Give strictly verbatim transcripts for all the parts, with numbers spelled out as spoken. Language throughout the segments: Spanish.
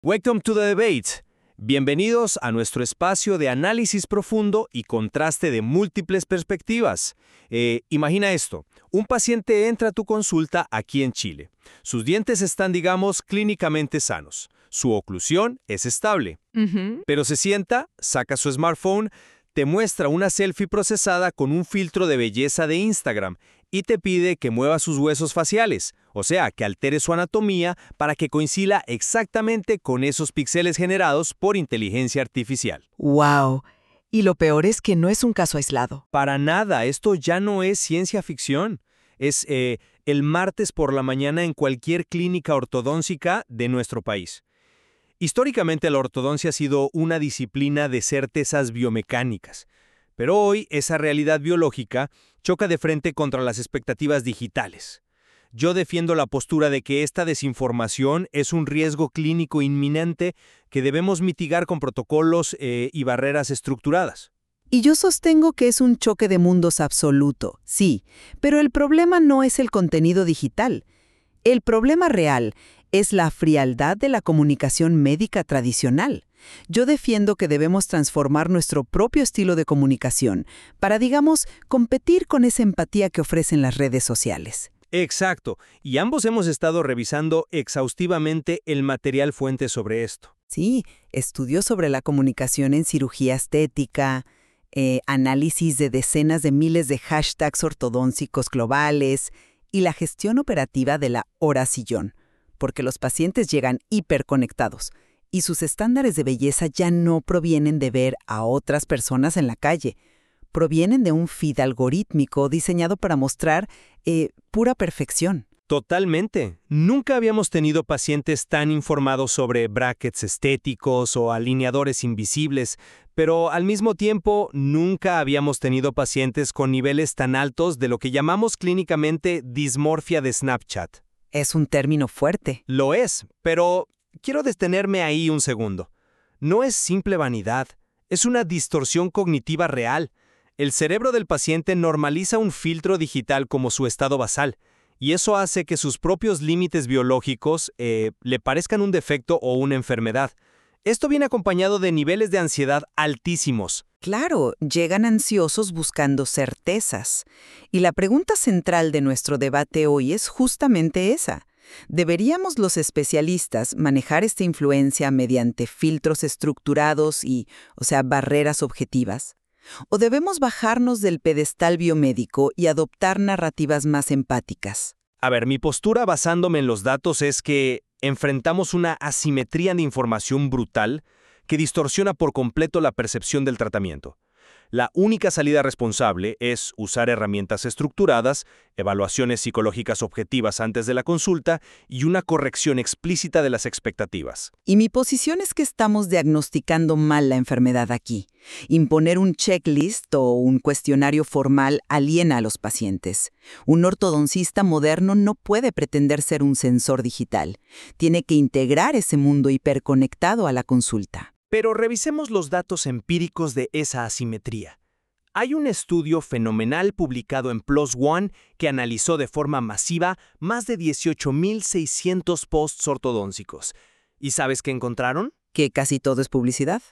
Welcome to the debate. Bienvenidos a nuestro espacio de análisis profundo y contraste de múltiples perspectivas. Eh, imagina esto, un paciente entra a tu consulta aquí en Chile. Sus dientes están, digamos, clínicamente sanos. Su oclusión es estable. Ujú. Pero se sienta, saca su smartphone, te muestra una selfie procesada con un filtro de belleza de Instagram y te pide que mueva sus huesos faciales, o sea, que altere su anatomía para que coincida exactamente con esos píxeles generados por inteligencia artificial. Wow. Y lo peor es que no es un caso aislado. Para nada, esto ya no es ciencia ficción. Es eh, el martes por la mañana en cualquier clínica ortodóntica de nuestro país. Históricamente la ortodoncia ha sido una disciplina de certezas biomecánicas, pero hoy esa realidad biológica choca de frente contra las expectativas digitales. Yo defiendo la postura de que esta desinformación es un riesgo clínico inminente que debemos mitigar con protocolos eh, y barreras estructuradas. Y yo sostengo que es un choque de mundos absoluto, sí, pero el problema no es el contenido digital. El problema real es la frialdad de la comunicación médica tradicional. Yo defiendo que debemos transformar nuestro propio estilo de comunicación para, digamos, competir con esa empatía que ofrecen las redes sociales. Exacto, y ambos hemos estado revisando exhaustivamente el material fuente sobre esto. Sí, estudios sobre la comunicación en cirugía estética, eh, análisis de decenas de miles de hashtags ortodóncicos globales y la gestión operativa de la hora sillón, porque los pacientes llegan hiperconectados y sus estándares de belleza ya no provienen de ver a otras personas en la calle, provienen de un feed algorítmico diseñado para mostrar eh, pura perfección. Totalmente. Nunca habíamos tenido pacientes tan informados sobre brackets estéticos o alineadores invisibles, pero al mismo tiempo nunca habíamos tenido pacientes con niveles tan altos de lo que llamamos clínicamente dismorfia de Snapchat. Es un término fuerte. Lo es, pero quiero detenerme ahí un segundo. No es simple vanidad, es una distorsión cognitiva real. El cerebro del paciente normaliza un filtro digital como su estado basal, y eso hace que sus propios límites biológicos eh, le parezcan un defecto o una enfermedad. Esto viene acompañado de niveles de ansiedad altísimos. Claro, llegan ansiosos buscando certezas. Y la pregunta central de nuestro debate hoy es justamente esa. ¿Deberíamos los especialistas manejar esta influencia mediante filtros estructurados y, o sea, barreras objetivas? ¿O debemos bajarnos del pedestal biomédico y adoptar narrativas más empáticas? A ver, mi postura basándome en los datos es que enfrentamos una asimetría de información brutal que distorsiona por completo la percepción del tratamiento. La única salida responsable es usar herramientas estructuradas, evaluaciones psicológicas objetivas antes de la consulta y una corrección explícita de las expectativas. Y mi posición es que estamos diagnosticando mal la enfermedad aquí. Imponer un checklist o un cuestionario formal aliena a los pacientes. Un ortodoncista moderno no puede pretender ser un sensor digital. Tiene que integrar ese mundo hiperconectado a la consulta. Pero revisemos los datos empíricos de esa asimetría. Hay un estudio fenomenal publicado en PLOS ONE que analizó de forma masiva más de dieciocho mil seiscientos posts ortodóncicos. ¿Y sabes qué encontraron? ¿Que casi todo es publicidad?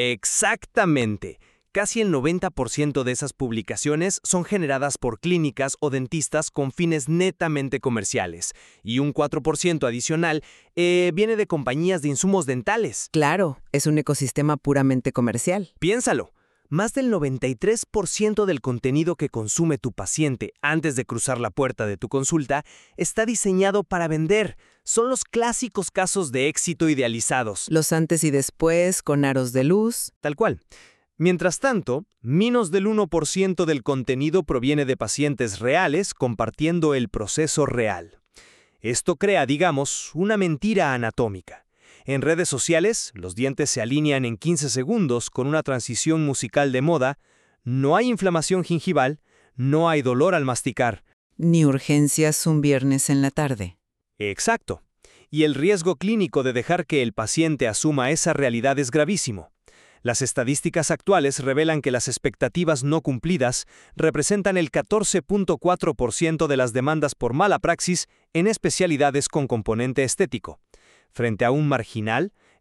Exactamente. Casi el noventa por ciento de esas publicaciones son generadas por clínicas o dentistas con fines netamente comerciales, y un cuatro por ciento adicional eh, viene de compañías de insumos dentales. Claro, es un ecosistema puramente comercial. Piénsalo, más del noventa y tres por ciento del contenido que consume tu paciente antes de cruzar la puerta de tu consulta está diseñado para vender. Son los clásicos casos de éxito idealizados. Los antes y después, con aros de luz. Tal cual. Mientras tanto, menos del uno por ciento del contenido proviene de pacientes reales compartiendo el proceso real. Esto crea, digamos, una mentira anatómica. En redes sociales, los dientes se alinean en quince segundos con una transición musical de moda, no hay inflamación gingival, no hay dolor al masticar. Ni urgencias un viernes en la tarde. Exacto. Y el riesgo clínico de dejar que el paciente asuma esa realidad es gravísimo. Las estadísticas actuales revelan que las expectativas no cumplidas representan el catorce punto cuatro por ciento de las demandas por mala praxis en especialidades con componente estético. Frente a un marginal,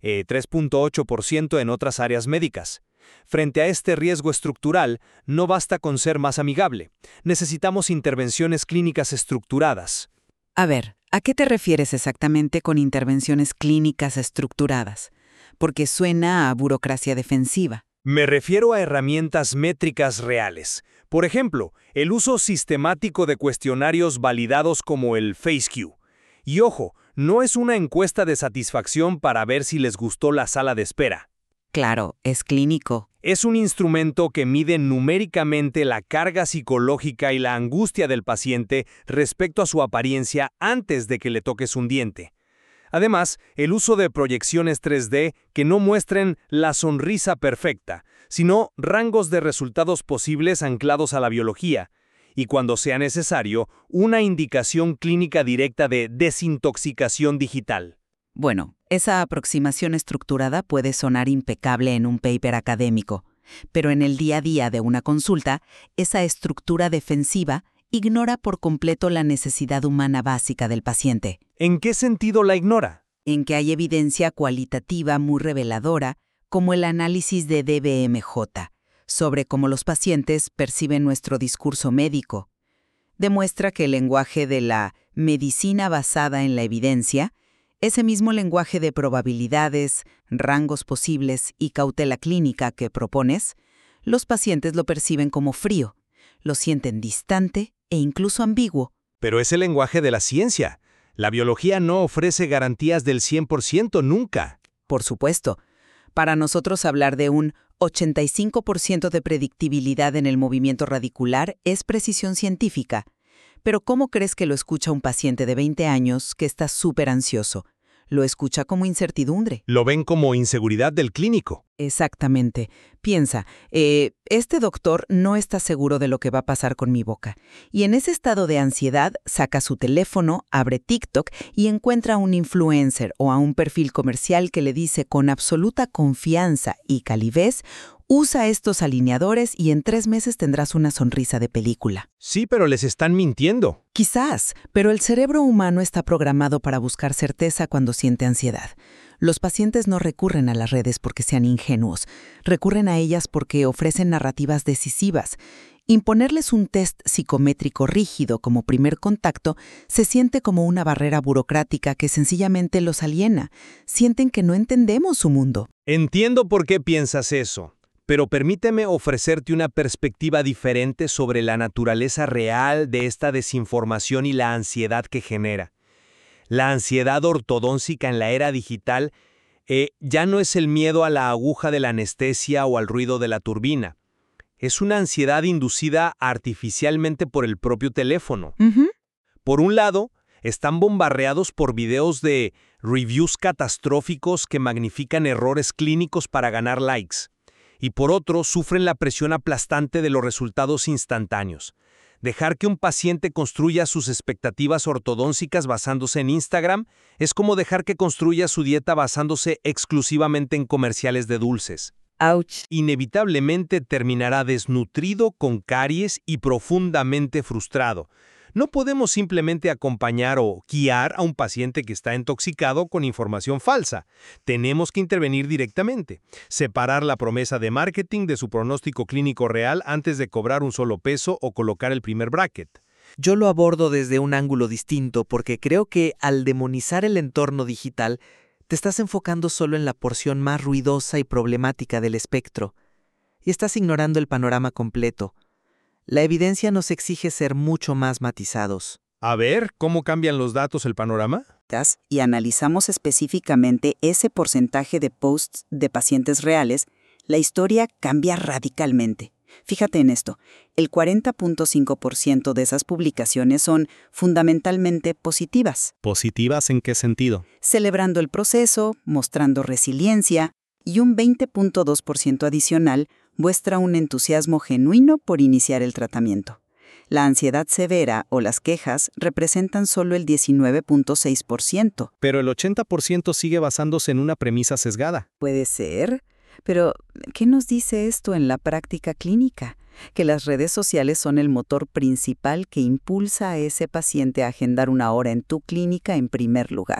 eh, tres punto ocho por ciento en otras áreas médicas. Frente a este riesgo estructural, no basta con ser más amigable. Necesitamos intervenciones clínicas estructuradas. A ver, ¿a qué te refieres exactamente con intervenciones clínicas estructuradas? Porque suena a burocracia defensiva. Me refiero a herramientas métricas reales. Por ejemplo, el uso sistemático de cuestionarios validados como el FaceQ. Y ojo, no es una encuesta de satisfacción para ver si les gustó la sala de espera. Claro, es clínico. Es un instrumento que mide numéricamente la carga psicológica y la angustia del paciente respecto a su apariencia antes de que le toques un diente. Además, el uso de proyecciones tres D que no muestren la sonrisa perfecta, sino rangos de resultados posibles anclados a la biología, y cuando sea necesario, una indicación clínica directa de desintoxicación digital. Bueno, esa aproximación estructurada puede sonar impecable en un paper académico, pero en el día a día de una consulta, esa estructura defensiva ignora por completo la necesidad humana básica del paciente. ¿En qué sentido la ignora? En que hay evidencia cualitativa muy reveladora, como el análisis de D B M J, sobre cómo los pacientes perciben nuestro discurso médico. Demuestra que el lenguaje de la medicina basada en la evidencia, ese mismo lenguaje de probabilidades, rangos posibles y cautela clínica que propones, los pacientes lo perciben como frío, lo sienten distante e incluso ambiguo. Pero es el lenguaje de la ciencia. La biología no ofrece garantías del cien por ciento nunca. Por supuesto. Para nosotros hablar de un ochenta y cinco por ciento de predictibilidad en el movimiento radicular es precisión científica. Pero ¿cómo crees que lo escucha un paciente de veinte años que está súper ansioso? Lo escucha como incertidumbre. Lo ven como inseguridad del clínico. Exactamente. Piensa, eh, este doctor no está seguro de lo que va a pasar con mi boca. Y en ese estado de ansiedad saca su teléfono, abre TikTok y encuentra a un influencer o a un perfil comercial que le dice con absoluta confianza y calidez: usa estos alineadores y en tres meses tendrás una sonrisa de película. Sí, pero les están mintiendo. Quizás, pero el cerebro humano está programado para buscar certeza cuando siente ansiedad. Los pacientes no recurren a las redes porque sean ingenuos, recurren a ellas porque ofrecen narrativas decisivas. Imponerles un test psicométrico rígido como primer contacto se siente como una barrera burocrática que sencillamente los aliena. Sienten que no entendemos su mundo. Entiendo por qué piensas eso. Pero permíteme ofrecerte una perspectiva diferente sobre la naturaleza real de esta desinformación y la ansiedad que genera. La ansiedad ortodóntica en la era digital eh, ya no es el miedo a la aguja de la anestesia o al ruido de la turbina. Es una ansiedad inducida artificialmente por el propio teléfono. Uh-huh. Por un lado, están bombardeados por videos de reviews catastróficos que magnifican errores clínicos para ganar likes. Y por otro, sufren la presión aplastante de los resultados instantáneos. Dejar que un paciente construya sus expectativas ortodóncicas basándose en Instagram es como dejar que construya su dieta basándose exclusivamente en comerciales de dulces. Ouch. Inevitablemente terminará desnutrido, con caries y profundamente frustrado. No podemos simplemente acompañar o guiar a un paciente que está intoxicado con información falsa. Tenemos que intervenir directamente, separar la promesa de marketing de su pronóstico clínico real antes de cobrar un solo peso o colocar el primer bracket. Yo lo abordo desde un ángulo distinto porque creo que al demonizar el entorno digital, te estás enfocando solo en la porción más ruidosa y problemática del espectro, y estás ignorando el panorama completo. La evidencia nos exige ser mucho más matizados. A ver, ¿cómo cambian los datos el panorama? Y analizamos específicamente ese porcentaje de posts de pacientes reales, la historia cambia radicalmente. Fíjate en esto, el cuarenta punto cinco por ciento de esas publicaciones son fundamentalmente positivas. ¿Positivas en qué sentido? Celebrando el proceso, mostrando resiliencia, y un veinte punto dos por ciento adicional muestra un entusiasmo genuino por iniciar el tratamiento. La ansiedad severa o las quejas representan solo el diecinueve punto seis por ciento. Pero el ochenta por ciento sigue basándose en una premisa sesgada. Puede ser, pero ¿qué nos dice esto en la práctica clínica? Que las redes sociales son el motor principal que impulsa a ese paciente a agendar una hora en tu clínica en primer lugar.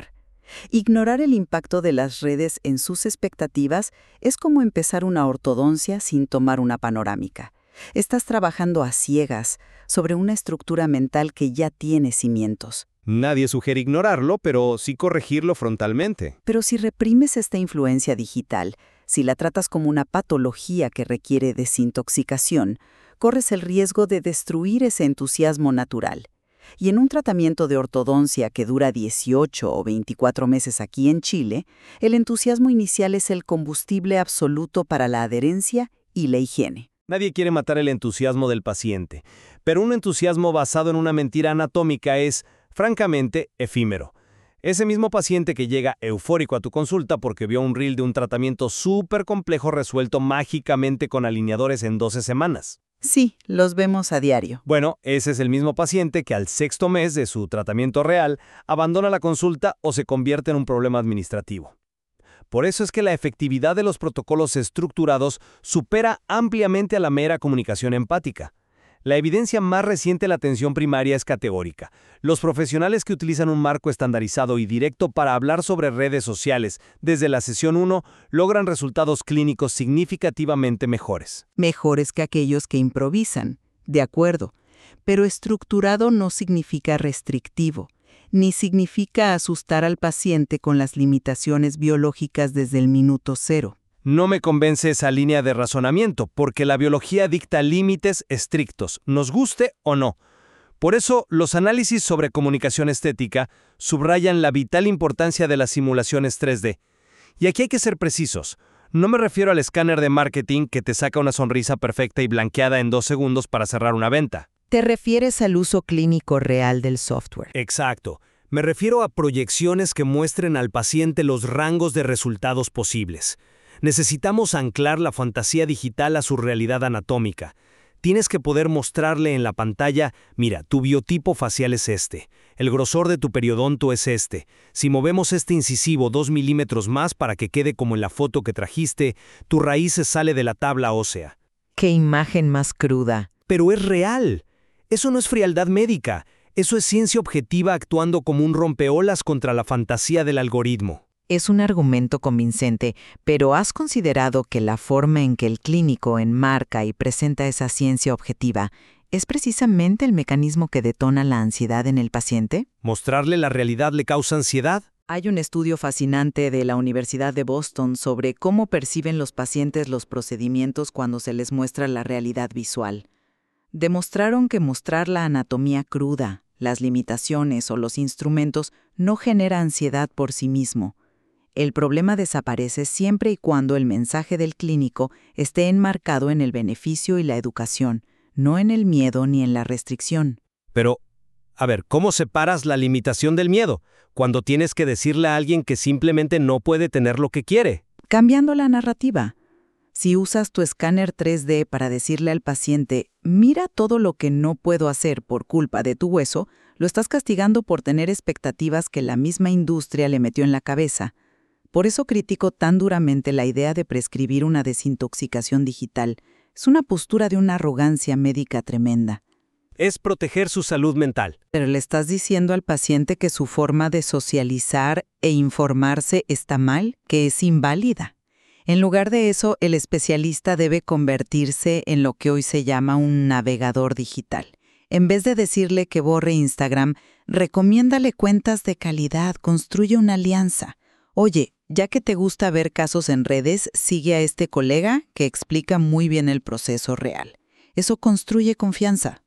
Ignorar el impacto de las redes en sus expectativas es como empezar una ortodoncia sin tomar una panorámica. Estás trabajando a ciegas sobre una estructura mental que ya tiene cimientos. Nadie sugiere ignorarlo, pero sí corregirlo frontalmente. Pero si reprimes esta influencia digital, si la tratas como una patología que requiere desintoxicación, corres el riesgo de destruir ese entusiasmo natural. Y en un tratamiento de ortodoncia que dura dieciocho o veinticuatro meses aquí en Chile, el entusiasmo inicial es el combustible absoluto para la adherencia y la higiene. Nadie quiere matar el entusiasmo del paciente, pero un entusiasmo basado en una mentira anatómica es, francamente, efímero. Ese mismo paciente que llega eufórico a tu consulta porque vio un reel de un tratamiento súper complejo resuelto mágicamente con alineadores en doce semanas. Sí, los vemos a diario. Bueno, ese es el mismo paciente que al sexto mes de su tratamiento real abandona la consulta o se convierte en un problema administrativo. Por eso es que la efectividad de los protocolos estructurados supera ampliamente a la mera comunicación empática. La evidencia más reciente de la atención primaria es categórica. Los profesionales que utilizan un marco estandarizado y directo para hablar sobre redes sociales desde la sesión uno logran resultados clínicos significativamente mejores. Mejores que aquellos que improvisan, de acuerdo. Pero estructurado no significa restrictivo, ni significa asustar al paciente con las limitaciones biológicas desde el minuto cero. No me convence esa línea de razonamiento, porque la biología dicta límites estrictos, nos guste o no. Por eso, los análisis sobre comunicación estética subrayan la vital importancia de las simulaciones tres D. Y aquí hay que ser precisos. No me refiero al escáner de marketing que te saca una sonrisa perfecta y blanqueada en dos segundos para cerrar una venta. Te refieres al uso clínico real del software. Exacto. Me refiero a proyecciones que muestren al paciente los rangos de resultados posibles. Necesitamos anclar la fantasía digital a su realidad anatómica. Tienes que poder mostrarle en la pantalla, mira, tu biotipo facial es este, el grosor de tu periodonto es este. Si movemos este incisivo dos milímetros más para que quede como en la foto que trajiste, tu raíz se sale de la tabla ósea. ¡Qué imagen más cruda! Pero es real. Eso no es frialdad médica. Eso es ciencia objetiva actuando como un rompeolas contra la fantasía del algoritmo. Es un argumento convincente, pero ¿has considerado que la forma en que el clínico enmarca y presenta esa ciencia objetiva es precisamente el mecanismo que detona la ansiedad en el paciente? ¿Mostrarle la realidad le causa ansiedad? Hay un estudio fascinante de la Universidad de Boston sobre cómo perciben los pacientes los procedimientos cuando se les muestra la realidad visual. Demostraron que mostrar la anatomía cruda, las limitaciones o los instrumentos no genera ansiedad por sí mismo. El problema desaparece siempre y cuando el mensaje del clínico esté enmarcado en el beneficio y la educación, no en el miedo ni en la restricción. Pero, a ver, ¿cómo separas la limitación del miedo cuando tienes que decirle a alguien que simplemente no puede tener lo que quiere? Cambiando la narrativa. Si usas tu escáner tres D para decirle al paciente, mira todo lo que no puedo hacer por culpa de tu hueso, lo estás castigando por tener expectativas que la misma industria le metió en la cabeza. Por eso critico tan duramente la idea de prescribir una desintoxicación digital. Es una postura de una arrogancia médica tremenda. Es proteger su salud mental. Pero le estás diciendo al paciente que su forma de socializar e informarse está mal, que es inválida. En lugar de eso, el especialista debe convertirse en lo que hoy se llama un navegador digital. En vez de decirle que borre Instagram, recomiéndale cuentas de calidad, construye una alianza. Oye, ya que te gusta ver casos en redes, sigue a este colega que explica muy bien el proceso real. Eso construye confianza.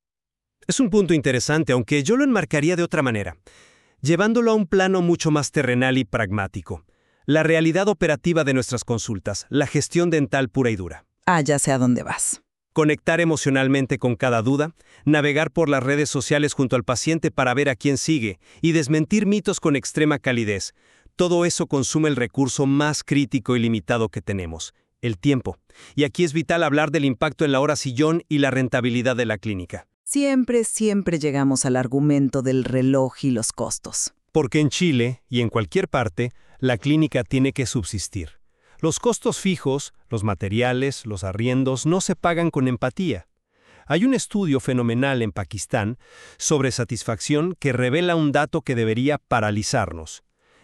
Es un punto interesante, aunque yo lo enmarcaría de otra manera, llevándolo a un plano mucho más terrenal y pragmático. La realidad operativa de nuestras consultas, la gestión dental pura y dura. Ah, ya sé a dónde vas. Conectar emocionalmente con cada duda, navegar por las redes sociales junto al paciente para ver a quién sigue y desmentir mitos con extrema calidez. Todo eso consume el recurso más crítico y limitado que tenemos, el tiempo. Y aquí es vital hablar del impacto en la hora sillón y la rentabilidad de la clínica. Siempre, siempre llegamos al argumento del reloj y los costos. Porque en Chile, y en cualquier parte, la clínica tiene que subsistir. Los costos fijos, los materiales, los arriendos, no se pagan con empatía. Hay un estudio fenomenal en Pakistán sobre satisfacción que revela un dato que debería paralizarnos.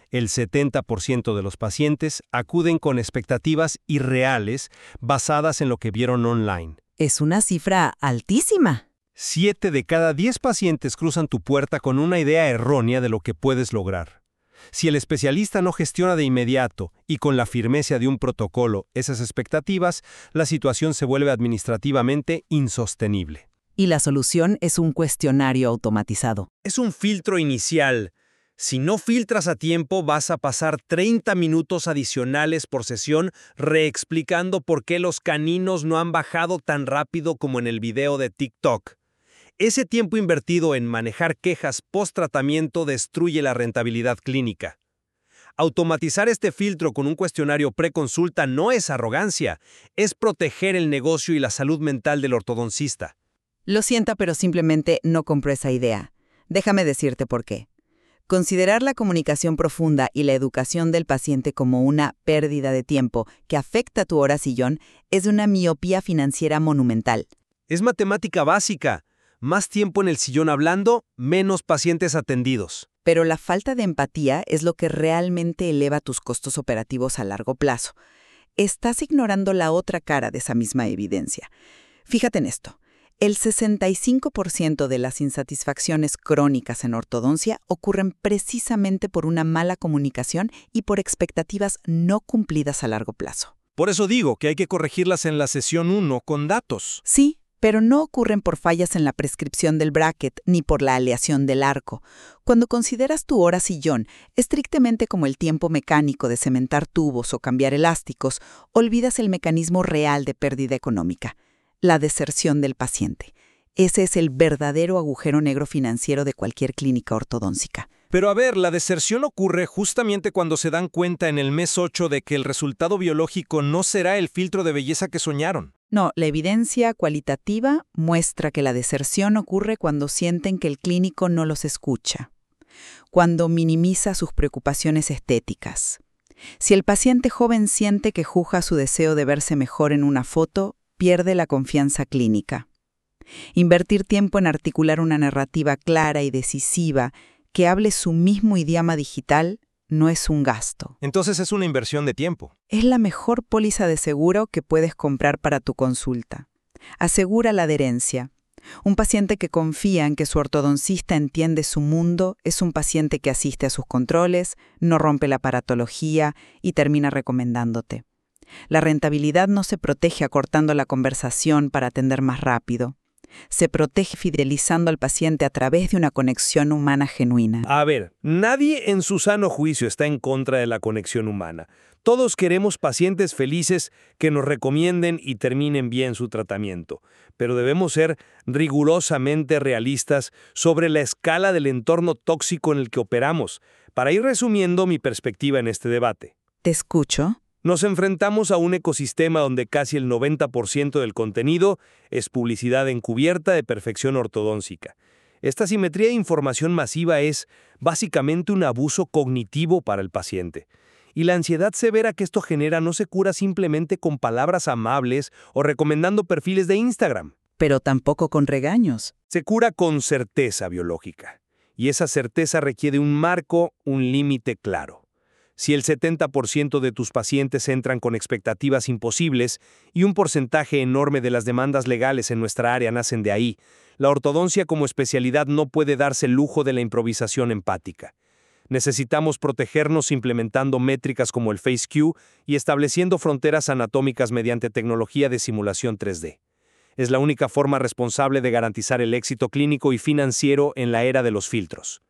El setenta por ciento de los pacientes acuden con expectativas irreales basadas en lo que vieron online. Es una cifra altísima. Siete de cada diez pacientes cruzan tu puerta con una idea errónea de lo que puedes lograr. Si el especialista no gestiona de inmediato y con la firmeza de un protocolo esas expectativas, la situación se vuelve administrativamente insostenible. Y la solución es un cuestionario automatizado. Es un filtro inicial. Si no filtras a tiempo, vas a pasar treinta minutos adicionales por sesión reexplicando por qué los caninos no han bajado tan rápido como en el video de TikTok. Ese tiempo invertido en manejar quejas post-tratamiento destruye la rentabilidad clínica. Automatizar este filtro con un cuestionario preconsulta no es arrogancia, es proteger el negocio y la salud mental del ortodoncista. Lo siento, pero simplemente no compro esa idea. Déjame decirte por qué. Considerar la comunicación profunda y la educación del paciente como una pérdida de tiempo que afecta tu hora sillón es una miopía financiera monumental. Es matemática básica. Más tiempo en el sillón hablando, menos pacientes atendidos. Pero la falta de empatía es lo que realmente eleva tus costos operativos a largo plazo. Estás ignorando la otra cara de esa misma evidencia. Fíjate en esto. El sesenta y cinco por ciento de las insatisfacciones crónicas en ortodoncia ocurren precisamente por una mala comunicación y por expectativas no cumplidas a largo plazo. Por eso digo que hay que corregirlas en la sesión uno con datos. Sí, pero no ocurren por fallas en la prescripción del bracket ni por la aleación del arco. Cuando consideras tu hora sillón estrictamente como el tiempo mecánico de cementar tubos o cambiar elásticos, olvidas el mecanismo real de pérdida económica. La deserción del paciente. Ese es el verdadero agujero negro financiero de cualquier clínica ortodóntica. Pero a ver, la deserción ocurre justamente cuando se dan cuenta en el mes ocho de que el resultado biológico no será el filtro de belleza que soñaron. No, la evidencia cualitativa muestra que la deserción ocurre cuando sienten que el clínico no los escucha, cuando minimiza sus preocupaciones estéticas. Si el paciente joven siente que juzga su deseo de verse mejor en una foto, pierde la confianza clínica. Invertir tiempo en articular una narrativa clara y decisiva que hable su mismo idioma digital no es un gasto. Entonces es una inversión de tiempo. Es la mejor póliza de seguro que puedes comprar para tu consulta. Asegura la adherencia. Un paciente que confía en que su ortodoncista entiende su mundo es un paciente que asiste a sus controles, no rompe la aparatología y termina recomendándote. La rentabilidad no se protege acortando la conversación para atender más rápido. Se protege fidelizando al paciente a través de una conexión humana genuina. A ver, nadie en su sano juicio está en contra de la conexión humana. Todos queremos pacientes felices que nos recomienden y terminen bien su tratamiento. Pero debemos ser rigurosamente realistas sobre la escala del entorno tóxico en el que operamos, para ir resumiendo mi perspectiva en este debate. ¿Te escucho? Nos enfrentamos a un ecosistema donde casi el noventa por ciento del contenido es publicidad encubierta de perfección ortodóncica. Esta simetría de información masiva es básicamente un abuso cognitivo para el paciente. Y la ansiedad severa que esto genera no se cura simplemente con palabras amables o recomendando perfiles de Instagram. Pero tampoco con regaños. Se cura con certeza biológica. Y esa certeza requiere un marco, un límite claro. Si el setenta por ciento de tus pacientes entran con expectativas imposibles y un porcentaje enorme de las demandas legales en nuestra área nacen de ahí, la ortodoncia como especialidad no puede darse el lujo de la improvisación empática. Necesitamos protegernos implementando métricas como el FaceQ y estableciendo fronteras anatómicas mediante tecnología de simulación tres D. Es la única forma responsable de garantizar el éxito clínico y financiero en la era de los filtros.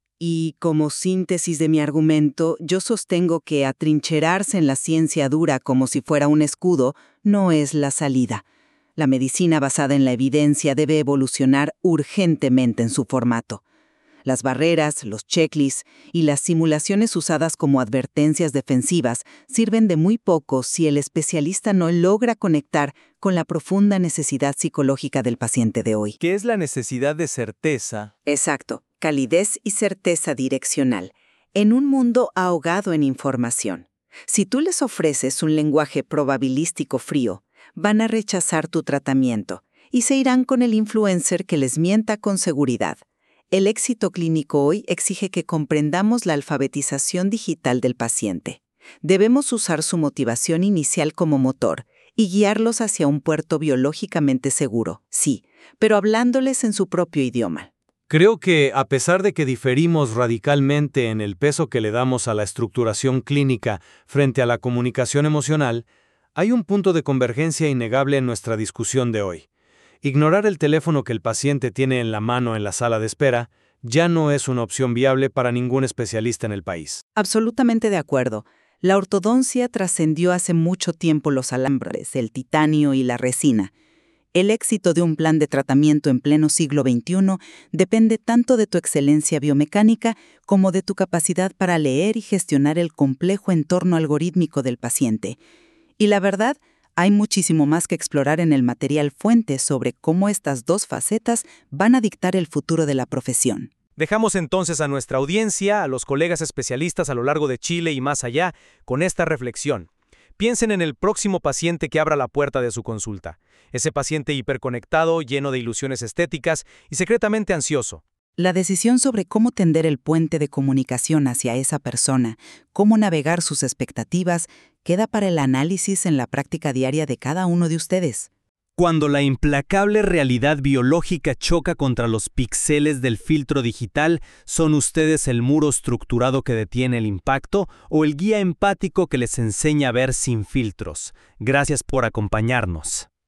Y como síntesis de mi argumento, yo sostengo que atrincherarse en la ciencia dura como si fuera un escudo no es la salida. La medicina basada en la evidencia debe evolucionar urgentemente en su formato. Las barreras, los checklists y las simulaciones usadas como advertencias defensivas sirven de muy poco si el especialista no logra conectar con la profunda necesidad psicológica del paciente de hoy. ¿Qué es la necesidad de certeza? Exacto, calidez y certeza direccional, en un mundo ahogado en información. Si tú les ofreces un lenguaje probabilístico frío, van a rechazar tu tratamiento y se irán con el influencer que les mienta con seguridad. El éxito clínico hoy exige que comprendamos la alfabetización digital del paciente. Debemos usar su motivación inicial como motor y guiarlos hacia un puerto biológicamente seguro, sí, pero hablándoles en su propio idioma. Creo que, a pesar de que diferimos radicalmente en el peso que le damos a la estructuración clínica frente a la comunicación emocional, hay un punto de convergencia innegable en nuestra discusión de hoy. Ignorar el teléfono que el paciente tiene en la mano en la sala de espera ya no es una opción viable para ningún especialista en el país. Absolutamente de acuerdo. La ortodoncia trascendió hace mucho tiempo los alambres, el titanio y la resina. El éxito de un plan de tratamiento en pleno siglo veintiuno depende tanto de tu excelencia biomecánica como de tu capacidad para leer y gestionar el complejo entorno algorítmico del paciente. Y la verdad, hay muchísimo más que explorar en el material fuente sobre cómo estas dos facetas van a dictar el futuro de la profesión. Dejamos entonces a nuestra audiencia, a los colegas especialistas a lo largo de Chile y más allá, con esta reflexión. Piensen en el próximo paciente que abra la puerta de su consulta. Ese paciente hiperconectado, lleno de ilusiones estéticas y secretamente ansioso. La decisión sobre cómo tender el puente de comunicación hacia esa persona, cómo navegar sus expectativas, queda para el análisis en la práctica diaria de cada uno de ustedes. Cuando la implacable realidad biológica choca contra los píxeles del filtro digital, ¿son ustedes el muro estructurado que detiene el impacto o el guía empático que les enseña a ver sin filtros? Gracias por acompañarnos.